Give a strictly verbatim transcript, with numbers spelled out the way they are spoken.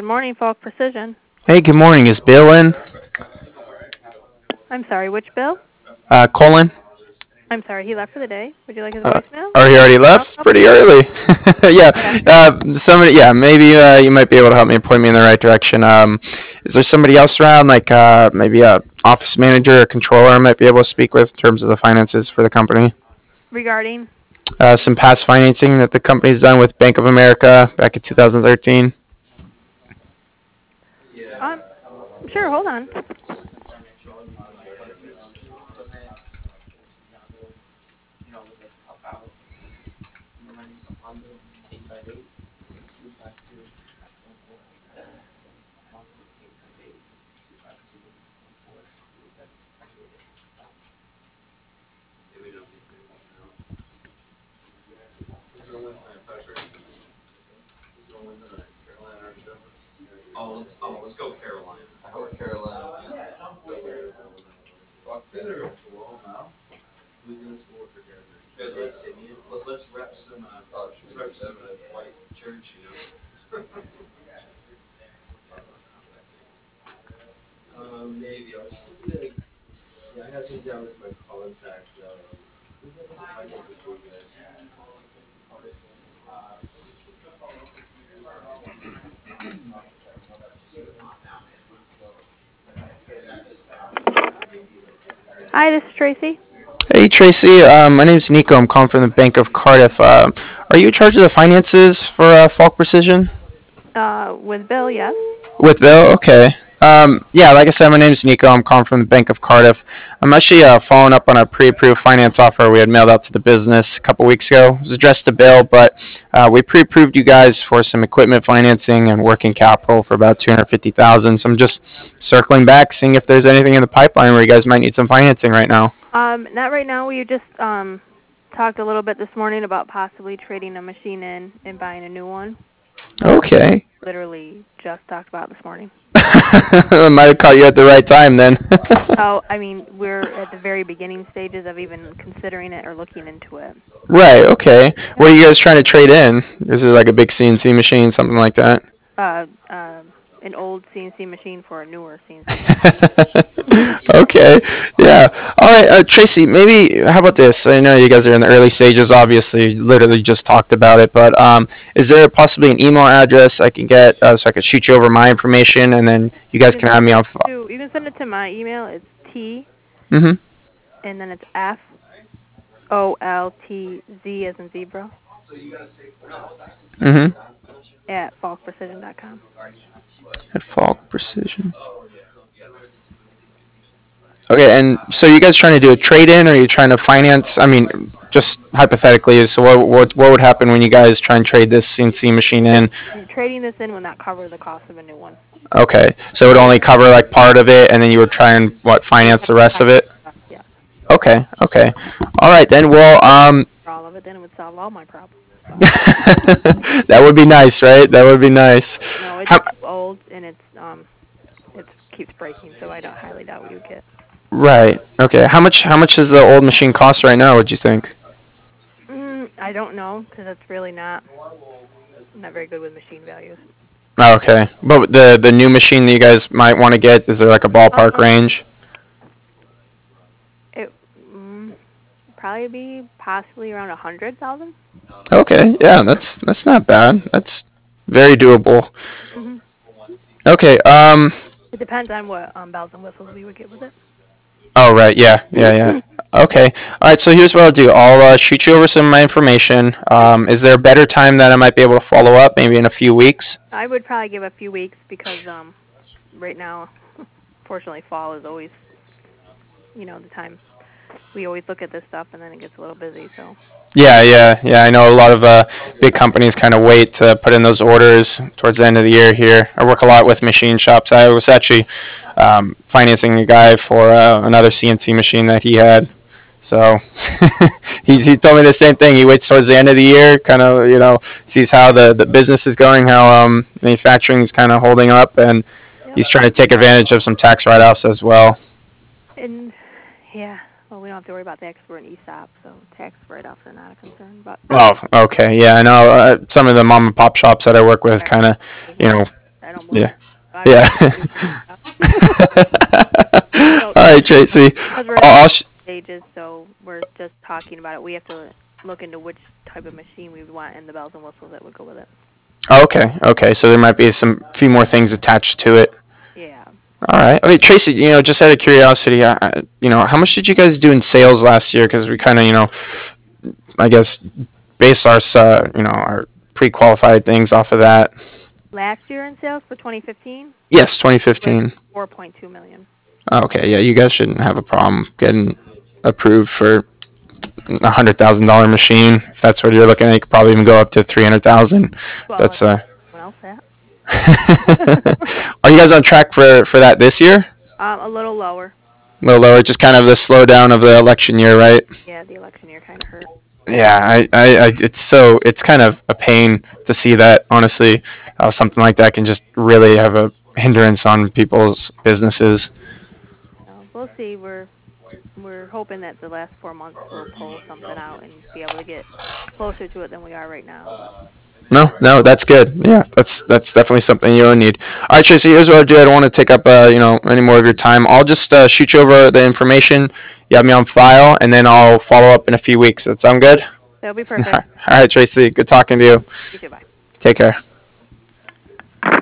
Good morning, Falk Precision. Hey, good morning. Is Bill in? I'm sorry, which Bill? Uh, Colin? I'm sorry, he left for the day. Would you like his Uh, voicemail? or he already I'll left? help Pretty you. early. Yeah. Yeah. Uh, somebody. Yeah. Maybe uh, you might be able to help me point me in the right direction. Um, is there somebody else around, like uh, maybe a office manager or controller, I might be able to speak with in terms of the finances for the company? Regarding? Uh, some past financing that the company's done with Bank of America back in two thousand thirteen. Um, sure, hold on. Hi, this is Tracy. Hey Tracy, um, my name's Nico. I'm calling from the Bank of Cardiff. Uh, are you in charge of the finances for uh, Falk Precision? Uh, with Bill, yes. With Bill? Okay. Um, yeah, like I said, my name is Nico. I'm calling from the Bank of Cardiff. I'm actually uh, following up on a pre-approved finance offer we had mailed out to the business a couple weeks ago. It was addressed to Bill, but uh, we pre-approved you guys for some equipment financing and working capital for about two hundred fifty thousand dollars. So I'm just circling back, seeing if there's anything in the pipeline where you guys might need some financing right now. Um, not right now. We just um talked a little bit this morning about possibly trading a machine in and buying a new one. That's Okay. literally just talked about this morning. I might have caught you at the right time then. Oh, I mean, we're at the very beginning stages of even considering it or looking into it. Right, okay. What are you guys trying to trade in? Is it like a big C N C machine, something like that? Uh, uh, an old C N C machine for a newer C N C machine. Okay, yeah. All right, uh, Tracy, maybe, how about this? I know you guys are in the early stages, obviously, literally just talked about it, but um, is there possibly an email address I can get uh, so I could shoot you over my information and then you You guys can can have send me it on file? to you can send it to my email. It's T Mm and then it's F O L T Z as in zebra hmm. Mm hmm. at falk precision dot com. At Falk Precision. Okay, and so you guys trying to do a trade-in, or are you trying to finance? I mean, just hypothetically, so what, what what would happen when you guys try and trade this C N C machine in? Trading this in would not cover the cost of a new one. Okay, so it would only cover like part of it, and then you would try and what We would finance have the to rest of finance it. the rest, yes. Okay, okay, all right then. Well, um, For all of it, then it would solve all my problems. So. that would be nice, right? That would be nice. No, it's How, too old and it's um it keeps breaking, so I don't highly doubt we would get. right. Okay. How much? How much does the old machine cost right now? Would you think? Mm, I don't know because it's really not not very good with machine values. Oh, okay, but the the new machine that you guys might want to get, is there like a ballpark Um, range? it mm, probably be possibly around a hundred thousand. Okay, yeah, that's that's not bad. That's very doable. Mhm. Okay. Um. It depends on what um bells and whistles we would get with it. Oh right. Yeah. Yeah. Yeah. Okay. All right. So here's what I'll do. I'll uh, shoot you over some of my information. Um, is there a better time that I might be able to follow up? Maybe in a few weeks. I would probably give a few weeks because um right now, fortunately, fall is always you know the time we always look at this stuff and then it gets a little busy. So Yeah. Yeah. Yeah. I know a lot of uh, big companies kind of wait to put in those orders towards the end of the year. Here, I work a lot with machine shops. I was actually um, financing a guy for uh, another C N C machine that he had. So he, he told me the same thing. He waits towards the end of the year, kind of, you know, sees how the, the business is going, how um, manufacturing is kind of holding up, and yep. he's trying to take advantage of some tax write-offs as well. And yeah, well, we don't have to worry about that because we're an E S O P, so tax write-offs are not a concern. But Oh, okay, yeah, I know. Uh, some of the mom and pop shops that I work with, kind of, you know, I don't believe. Yeah. I Yeah. So, All right, Tracy. because we're I'll, I'll in sh- stages, so we're just talking about it. We have to look into which type of machine we would want and the bells and whistles that would go with it. okay. Okay. So there might be some few more things attached to it. Yeah. All right. Okay, Tracy. You know, just out of curiosity, uh, uh, you know, how much did you guys do in sales last year? Because we kind of, you know, I guess base our, uh, you know, our pre-qualified things off of that. Last year in sales for twenty fifteen Yes, was twenty fifteen. four point two million. Okay, yeah, you guys shouldn't have a problem getting approved for a hundred thousand dollar machine. If that's what you're looking at, you could probably even go up to three hundred thousand. Well, That's it's uh. someone else that. Are you guys on track for for that this year? Um, a little lower. A little lower, just kind of the slowdown of the election year, right? Yeah, the election year kind of hurt. Yeah, I, I, I, it's so, it's kind of a pain to see that, honestly, how something like that can just really have a hindrance on people's businesses. So we'll see. We're we're hoping that the last four months will pull something out and be able to get closer to it than we are right now. But No, no, that's good. Yeah, that's that's definitely something you'll need. All right, Tracy, here's what I'll do. I don't want to take up, uh, you know, any more of your time. I'll just uh, shoot you over the information. You have me on file, and then I'll follow up in a few weeks. That sound good? that'll be All perfect. right, Tracy. Good talking to you. You too. Bye. Take care.